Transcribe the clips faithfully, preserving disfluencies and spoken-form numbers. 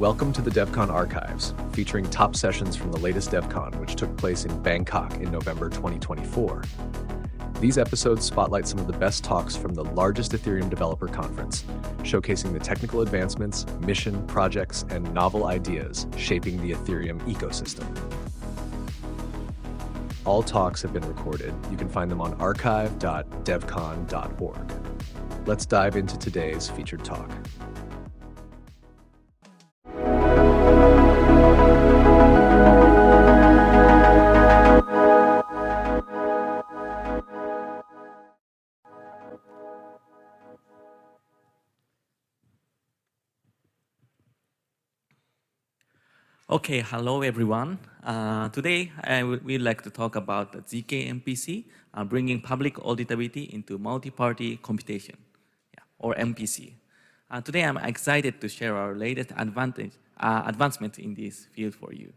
Welcome to the DevCon Archives, featuring top sessions from the latest DevCon, which took place in Bangkok in November twenty twenty-four. These episodes spotlight some of the best talks from the largest Ethereum developer conference, showcasing the technical advancements, mission, projects, and novel ideas shaping the Ethereum ecosystem. All talks have been recorded. You can find them on archive dot devcon dot org. Let's dive into today's featured talk. Okay, hello everyone. Uh, today I would like to talk about the Z K M P C, uh, bringing public auditability into multi-party computation, yeah, or M P C. Uh, today I'm excited to share our latest advantage, uh, advancement in this field for you.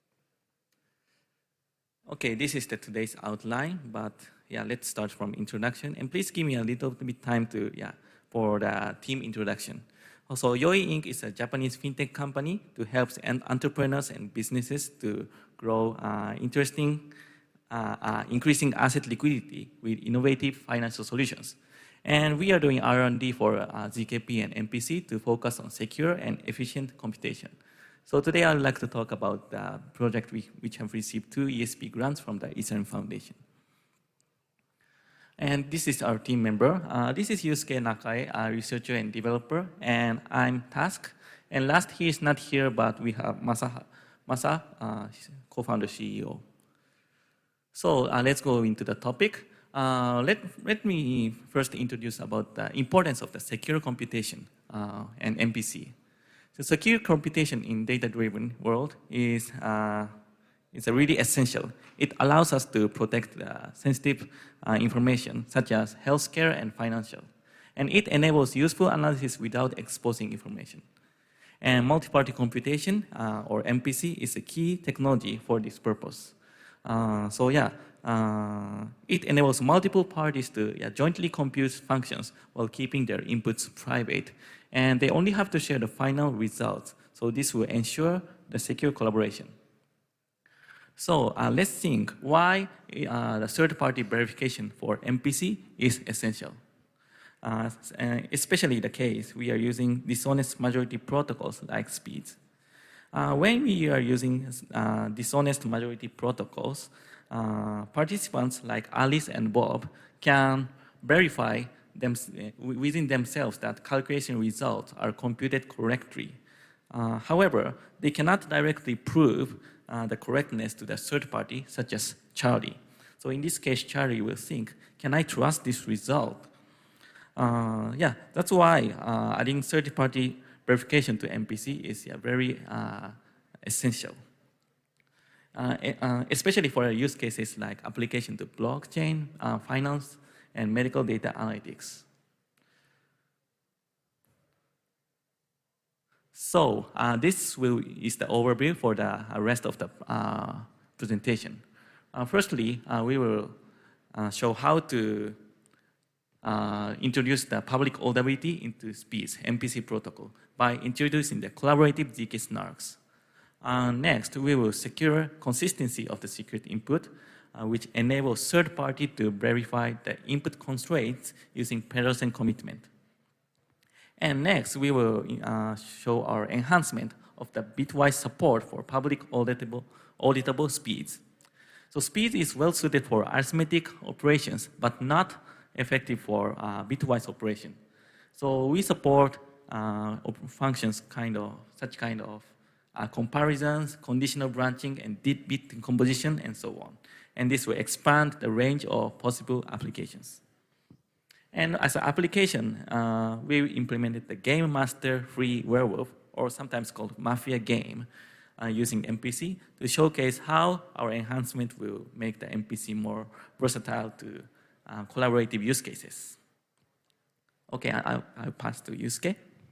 Okay, this is the today's outline, but yeah, let's start from introduction. And please give me a little bit time to yeah for the team introduction. Also, Yoi Incorporated is a Japanese fintech company to help entrepreneurs and businesses to grow uh, interesting, uh, uh, increasing asset liquidity with innovative financial solutions. And we are doing R and D for uh, Z K P and M P C to focus on secure and efficient computation. So today I would like to talk about the project we, which have received two E S P grants from the Ethereum Foundation. And this is our team member. Uh, this is Yusuke Nakai, a researcher and developer, and I'm Task. And last, he is not here, but we have Masa, Masa uh, co-founder C E O. So uh, let's go into the topic. Uh, let, let me first introduce about the importance of the secure computation uh, and M P C. So secure computation in data-driven world is uh, It's really essential. It allows us to protect uh, sensitive uh, information such as healthcare and financial. And it enables useful analysis without exposing information. And multi-party computation, uh, or M P C, is a key technology for this purpose. Uh, so yeah, uh, it enables multiple parties to yeah, jointly compute functions while keeping their inputs private. And they only have to share the final results. So this will ensure the secure collaboration. So uh, let's think why uh, the third-party verification for M P C is essential. Uh, especially the case we are using dishonest majority protocols like SPEEDs. Uh, when we are using uh, dishonest majority protocols, uh, participants like Alice and Bob can verify them, within themselves that calculation results are computed correctly. Uh, however, they cannot directly prove Uh, the correctness to the third party, such as Charlie. So in this case, Charlie will think, can I trust this result? Uh, yeah, that's why uh, adding third-party verification to M P C is yeah, very uh, essential. Uh, uh, especially for use cases like application to blockchain, uh, finance, and medical data analytics. So uh, this will, is the overview for the rest of the uh, presentation. Uh, firstly, uh, we will uh, show how to uh, introduce the public auditability into SPEEDs, M P C protocol, by introducing the collaborative Z K snarks. Uh, next, we will secure consistency of the secret input, uh, which enables third party to verify the input constraints using Pedersen commitment. And next, we will uh, show our enhancement of the bitwise support for public auditable, auditable SPEEDs. So SPEED is well suited for arithmetic operations, but not effective for uh, bitwise operation. So we support uh, functions kind of, such kind of uh, comparisons, conditional branching, and deep bit decomposition, and so on. And this will expand the range of possible applications. And as an application, uh, we implemented the Game Master Free Werewolf, or sometimes called Mafia Game, uh, using M P C to showcase how our enhancement will make the M P C more versatile to uh, collaborative use cases. Okay, I'll, I'll pass to Yusuke.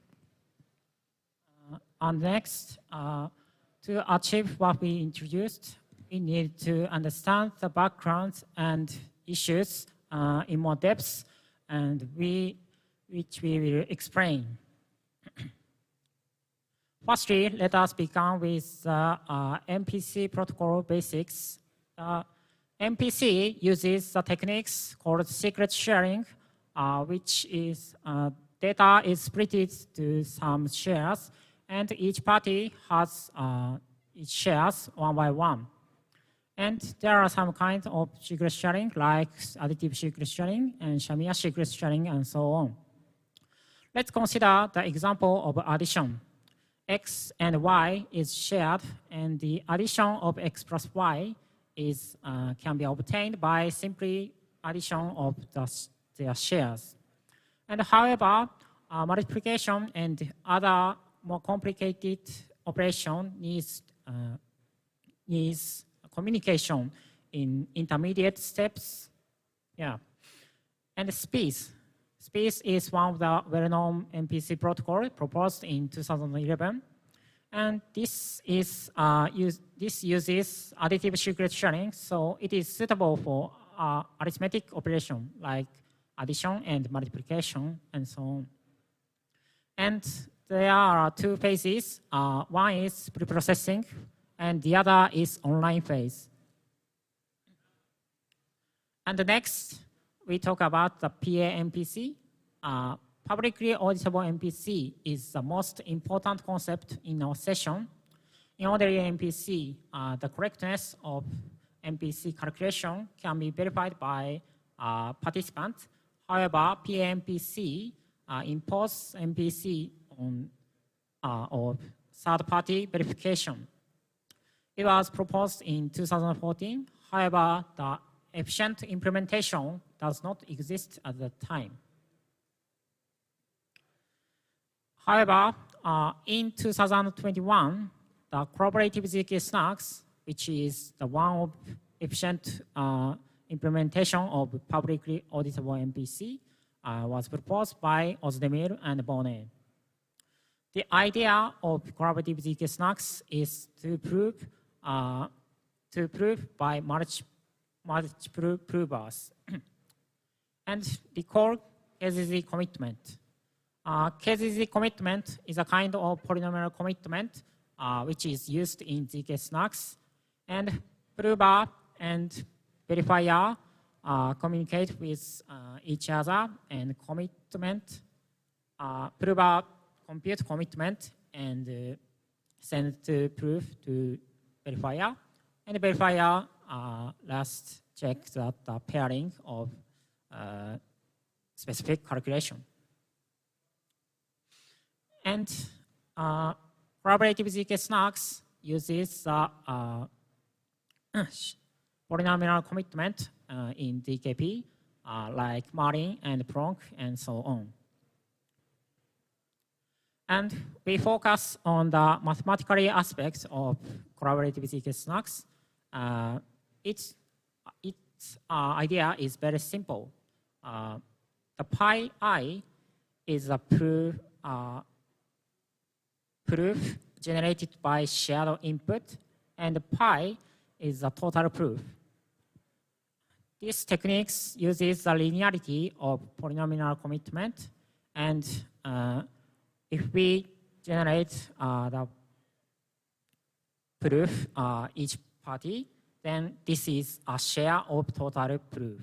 Uh, and next, uh, to achieve what we introduced, we need to understand the backgrounds and issues uh, in more depth, and we, which we will explain. Firstly, let us begin with the uh, uh, M P C protocol basics. Uh, M P C uses the techniques called secret sharing, uh, which is uh, data is split to some shares, and each party has uh, its shares one by one. And there are some kinds of secret sharing, like additive secret sharing and Shamir secret sharing, and so on. Let's consider the example of addition. X and Y is shared, and the addition of X plus Y is, uh, can be obtained by simply addition of the, their shares. And however, uh, multiplication and other more complicated operation needs, uh, needs communication in intermediate steps. Yeah. And space. Space is one of the well-known M P C protocol proposed in two thousand eleven. And this, is, uh, use, this uses additive secret sharing, so it is suitable for uh, arithmetic operation like addition and multiplication and so on. And there are two phases. Uh, one is preprocessing, and the other is online phase. And next, we talk about the P A M P C. Uh, publicly auditable M P C is the most important concept in our session. In ordinary M P C, uh, the correctness of M P C calculation can be verified by uh, participants. However, P A M P C uh, imposes M P C on uh, or third-party verification. It was proposed in two thousand fourteen. However, the efficient implementation does not exist at the time. However, uh, in two thousand twenty-one, the collaborative Z K SNACKS, which is the one of efficient uh, implementation of publicly auditable M P C, uh, was proposed by Ozdemir and Bonnet. The idea of collaborative Z K SNACKS is to prove uh, to prove by multi multiple provers and recall K Z Z commitment. Uh, K Z Z commitment is a kind of polynomial commitment uh, which is used in Z K SNACKS, and prover and verifier uh, communicate with uh, each other, and commitment uh, prover compute commitment and uh, send to proof to verifier, and verifier uh, last check that the pairing of uh, specific calculation. And uh, collaborative Z K SNACKS uses the uh, polynomial commitment uh, in D K P, uh, like Martin and Plonk and so on. And we focus on the mathematical aspects of collaborative Z K SNACKS. Uh, its its uh, idea is very simple. Uh, the pi I is a proof, uh, proof generated by shared input, and pi is the total proof. This technique uses the linearity of polynomial commitment, and uh, if we generate uh, the proof uh, each party, then this is a share of total proof.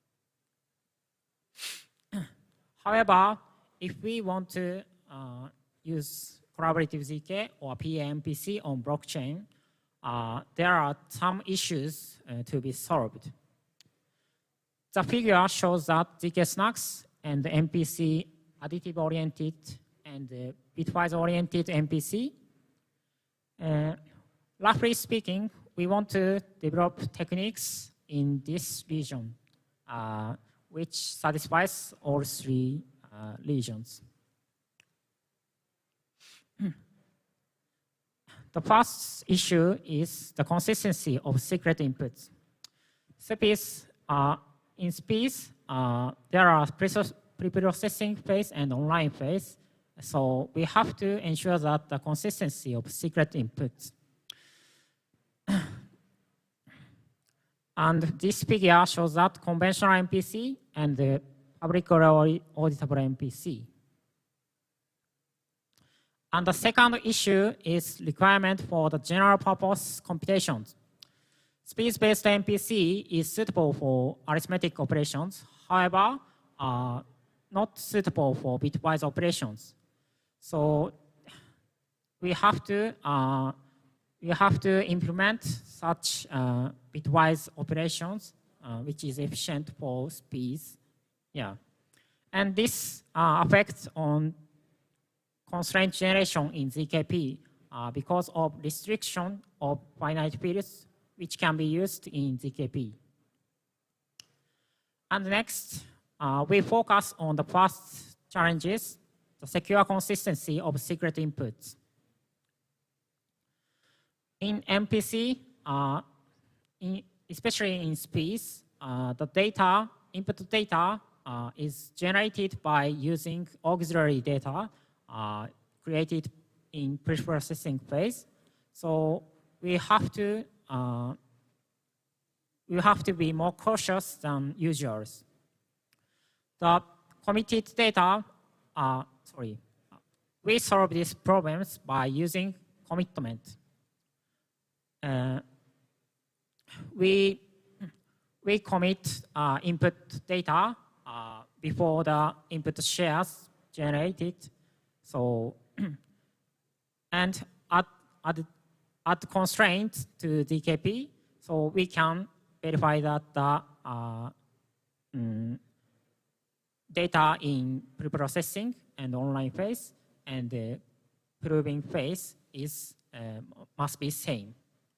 However, if we want to uh, use collaborative Z K or P A M P C on blockchain, uh, there are some issues uh, to be solved. The figure shows that Z K SNACKS and M P C additive-oriented and uh, bitwise-oriented M P C. Uh, roughly speaking, we want to develop techniques in this region, uh, which satisfies all three uh, regions. The first issue is the consistency of secret inputs. Space, uh, in space, uh, there are pre-processing phase and online phase. So we have to ensure that the consistency of secret inputs. And this figure shows that conventional M P C and the publicly auditable M P C. And the second issue is requirement for the general purpose computations. Space-based M P C is suitable for arithmetic operations, however, uh, not suitable for bitwise operations. So we have to uh, we have to implement such uh, bitwise operations, uh, which is efficient for speeds. Yeah, and this uh, affects on constraint generation in Z K P uh, because of restriction of finite fields, which can be used in Z K P. And next, uh, we focus on the first challenges, the secure consistency of secret inputs. In M P C, uh, in, especially in space, uh, the data, input data uh, is generated by using auxiliary data uh, created in pre-processing phase. So we have to uh, we have to be more cautious than usuals. The committed data, uh, sorry, we solve these problems by using commitment. Uh, we, we commit uh, input data uh, before the input shares generated. So, and add, add, add constraints to D K P, so we can verify that the uh, mm, data in preprocessing and online phase and the proving phase is uh, must be same.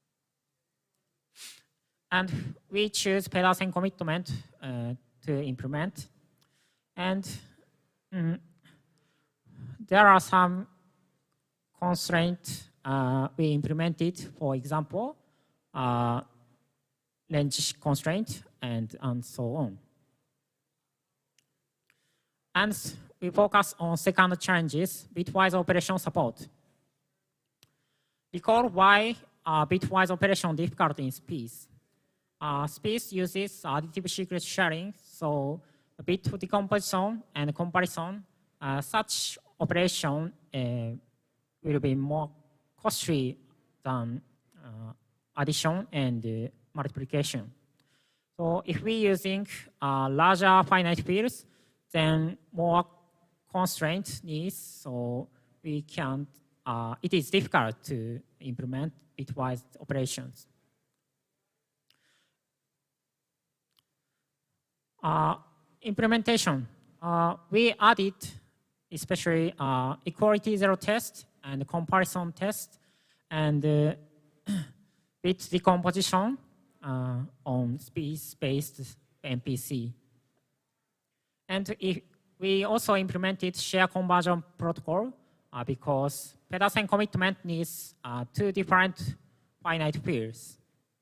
And we choose Pedersen commitment uh, to implement. And mm, there are some constraints uh, we implemented, for example, uh, range constraint and, and so on. And we focus on second challenges, bitwise operation support. Recall why uh, bitwise operation difficult in space. Uh, space uses additive secret sharing, so bit decomposition and comparison, uh, such operation uh, will be more costly than uh, addition and uh, multiplication. So if we're using uh, larger finite fields, then more constraint needs, so we can't, uh, it is difficult to implement bitwise operations. Uh, implementation, uh, we added especially uh, equality zero test and comparison test and uh, bit decomposition uh, on space-based M P C. And if we also implemented share conversion protocol uh, because Pedersen commitment needs uh, two different finite fields.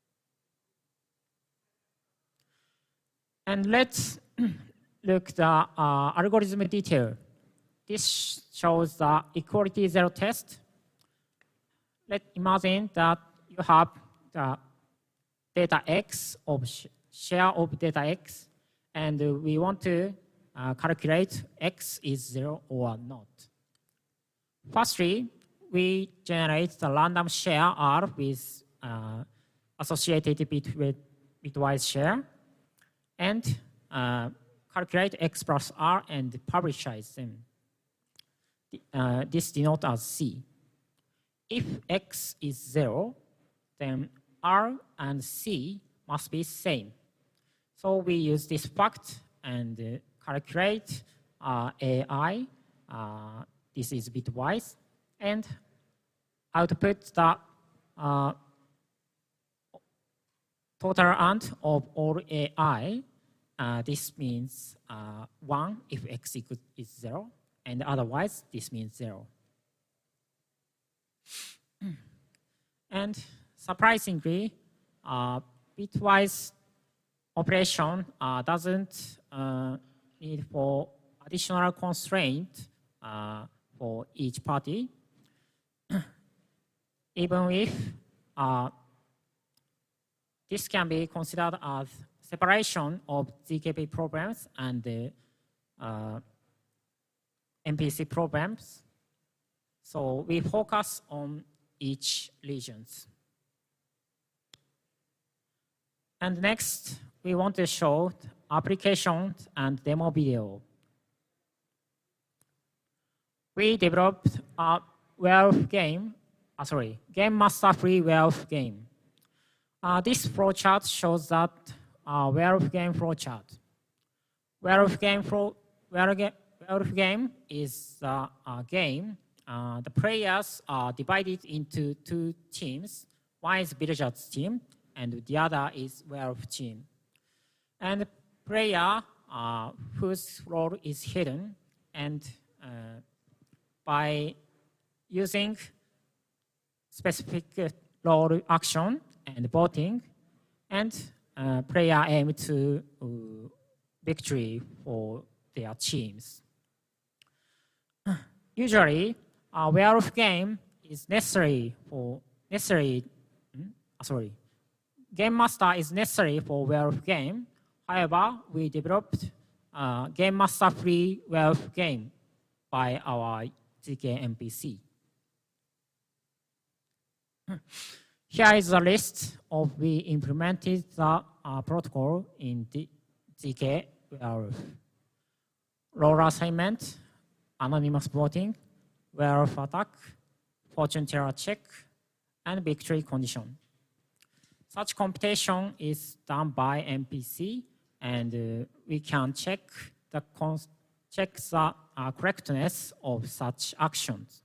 And let's look at the uh, algorithm detail. This shows the equality zero test. Let's imagine that you have the data X of sh share of data X, and uh, we want to uh, calculate X is zero or not. Firstly, we generate the random share R with uh, associated bit with bitwise share, and uh, calculate X plus R and publicize them. Uh, this denotes as C. If X is zero, then R and C must be same. So we use this fact and uh, calculate uh, A I. Uh, this is bitwise, and output the uh, total ant of all A I. Uh, this means uh, one if X is zero, and otherwise this means zero. And surprisingly, uh, bitwise operation uh, doesn't uh, need for additional constraint uh, for each party, even if uh, this can be considered as separation of Z K P programs and the uh, M P C programs. So we focus on each regions. And next, we want to show applications and demo video. We developed a wealth game, uh, sorry, game master free wealth game. Uh, this flowchart shows that uh, wealth game flowchart. Wealth game flow, wealth game is uh, a game. Uh, the players are divided into two teams. One is villagers team, and the other is wealth team. And the player uh, whose role is hidden, and uh, by using specific role action and voting, and uh, player aim to uh, victory for their teams. Usually, a wealth game is necessary for necessary. Hmm? Sorry, game master is necessary for wealth game. However, we developed a game master free wealth game by our Z K N P C. Here is a list of we implemented the uh, protocol in the Z K wealth. Role assignment, anonymous voting, wealth attack, fortune teller check, and victory condition. Such computation is done by N P C, and uh, we can check the check the uh, correctness of such actions.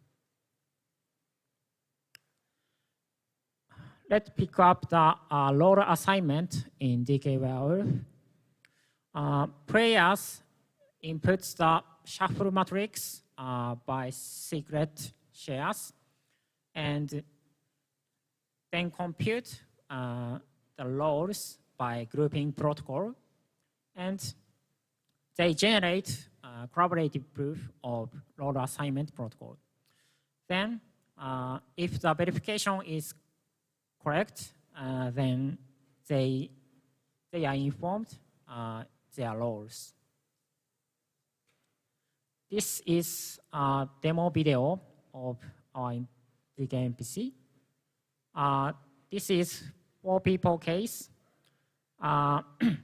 Let's pick up the uh, role assignment in D K wealth. Uh, players input the shuffle matrix uh, by secret shares, and then compute uh, the roles by grouping protocol, and they generate uh, corroborative proof of role assignment protocol. Then, uh, if the verification is correct, uh, then they, they are informed uh, their roles. This is a demo video of our Z K N P C. Uh, this is four people case. Uh, the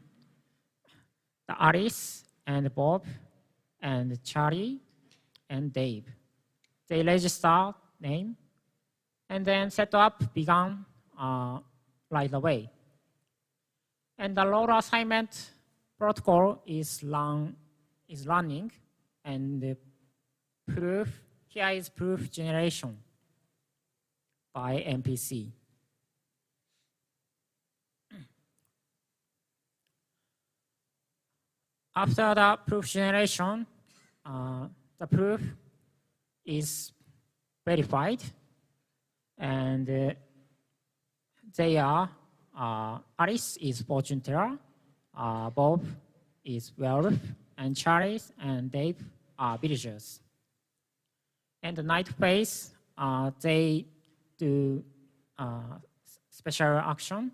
Alice and Bob and Charlie and Dave. They register name and then setup began uh, right away. And the role assignment protocol is, run, is running, and the proof, here is proof generation by N P C. After the proof generation, uh, the proof is verified, and uh, they are, uh, Alice is fortune teller, uh, Bob is wealth, and Charlie and Dave are villagers. And the night phase, uh, they do uh, special action.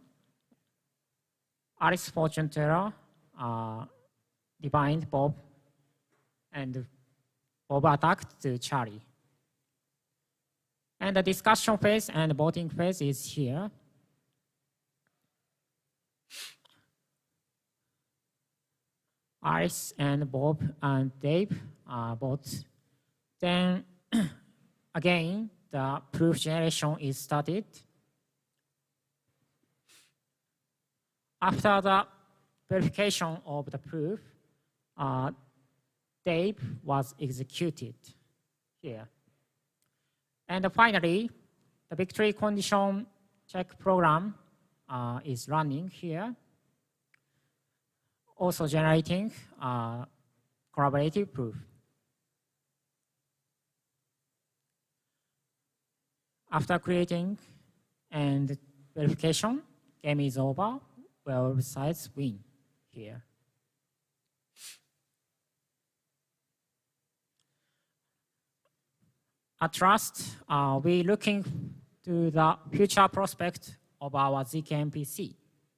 Alice fortune teller uh, divined Bob, and Bob attacked to Charlie. And the discussion phase and voting phase is here. Alice and Bob and Dave uh, vote. Then again, the proof generation is started. After the verification of the proof, uh, Dave was executed here. And finally, the victory condition check program uh, is running here, also generating uh, corroborative proof. After creating and verification, game is over. Well, sides win here. At Trust, uh, we're looking to the future prospect of our Z K N P C.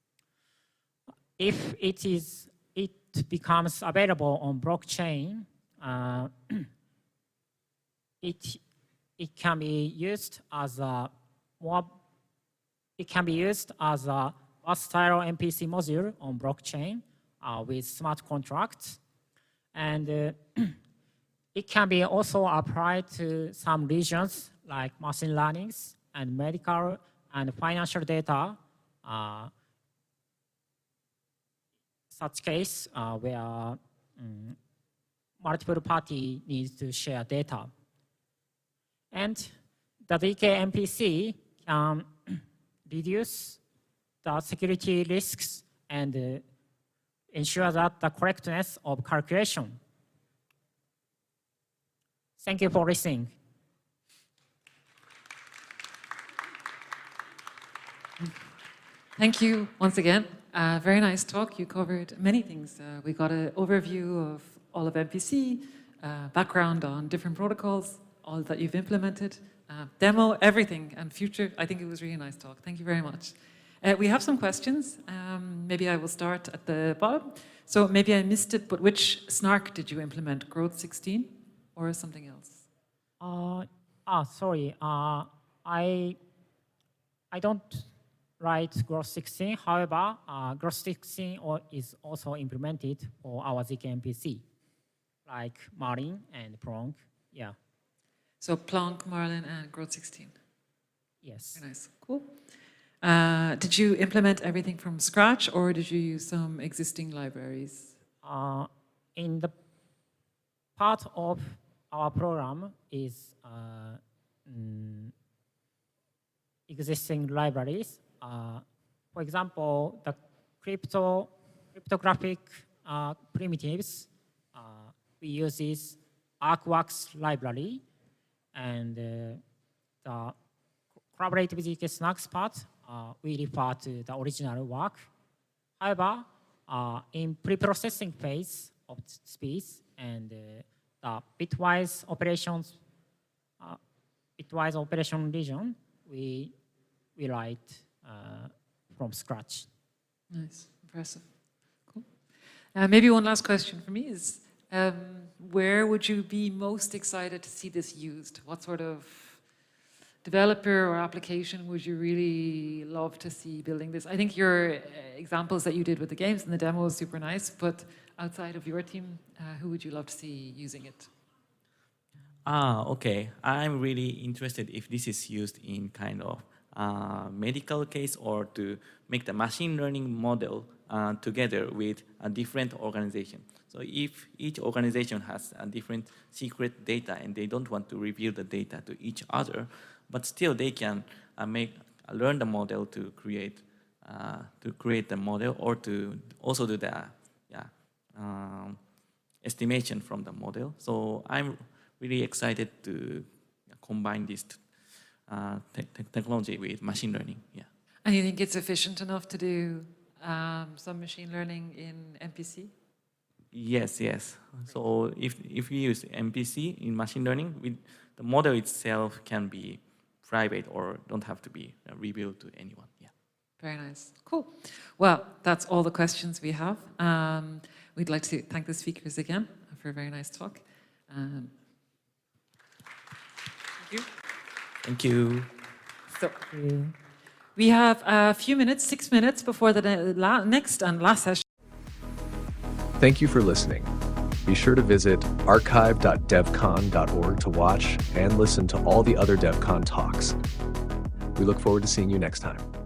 If it is, it becomes available on blockchain, uh, it it can be used as a more. It can be used as a versatile M P C module on blockchain uh, with smart contracts, and uh, it can be also applied to some regions like machine learning and medical and financial data. Uh, such case uh, where um, multiple party needs to share data. And the D K M P C can reduce the security risks and uh, ensure that the correctness of calculation. Thank you for listening. Thank you once again. Uh, very nice talk. You covered many things. Uh, we got an overview of all of M P C, uh, background on different protocols, all that you've implemented, uh, demo, everything, and future. I think it was a really nice talk. Thank you very much. Uh, we have some questions. Um, maybe I will start at the bottom. So maybe I missed it, but which snark did you implement? Growth sixteen or something else? Uh, ah, sorry. Uh, I I don't write Growth sixteen. However, uh, Growth sixteen is also implemented for our Z K M P C, like Marlin and Plonk. Yeah. So Plonk, Marlin, and Growth sixteen. Yes. Very nice. Cool. Uh, did you implement everything from scratch, or did you use some existing libraries? Uh, in the part of our program is uh, mm, existing libraries. Uh, for example, the crypto cryptographic uh, primitives, uh, we use this ArcWorks library, and uh, the collaborative Z K Snarks part, uh, we refer to the original work. However, uh, in pre-processing phase of space and uh, the bitwise operations, uh, bitwise operation region, we we write uh, from scratch. Nice, impressive, cool. Uh, maybe one last question for me is, um, where would you be most excited to see this used? What sort of developer or application would you really love to see building this? I think your uh, examples that you did with the games and the demo is super nice, but outside of your team, uh, who would you love to see using it? Ah, okay. I'm really interested if this is used in kind of uh, medical case or to make the machine learning model uh, together with a different organization. So if each organization has a different secret data and they don't want to reveal the data to each other, but still they can uh, make uh, learn the model to create uh, to create the model or to also do the yeah um, estimation from the model. So I'm really excited to combine this uh, te te technology with machine learning. Yeah. And you think it's efficient enough to do um, some machine learning in M P C? Yes, yes. So if if we use M P C in machine learning, we, the model itself can be private or don't have to be revealed to anyone. Yeah. Very nice. Cool. Well, that's all the questions we have. Um, we'd like to thank the speakers again for a very nice talk. Um, thank you. Thank you. So, we have a few minutes, six minutes before the next and last session. Thank you for listening. Be sure to visit archive dot devcon dot org to watch and listen to all the other DevCon talks. We look forward to seeing you next time.